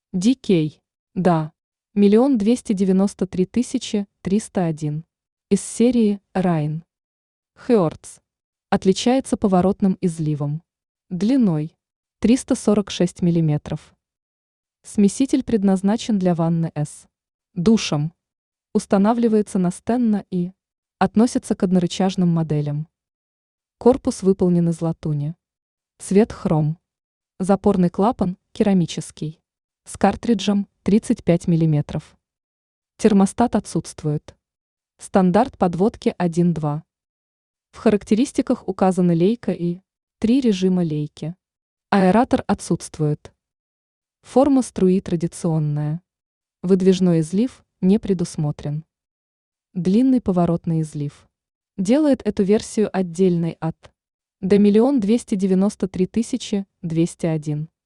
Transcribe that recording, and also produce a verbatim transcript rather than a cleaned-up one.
ди кей. Да. Миллион двести девяносто три тысячи триста один. Из серии Райн. Хёрдс. Отличается поворотным изливом. Длиной триста сорок шесть миллиметров. Смеситель предназначен для ванны с душем. Устанавливается на стенно и относится к однорычажным моделям. Корпус выполнен из латуни. Цвет хром. Запорный клапан керамический. С картриджем тридцать пять миллиметров. Термостат отсутствует. Стандарт подводки один-два. В характеристиках указаны лейка и три режима лейки. Аэратор отсутствует. Форма струи традиционная. Выдвижной излив не предусмотрен. Длинный поворотный излив делает эту версию отдельной от до миллион двести девяносто три тысячи двести один.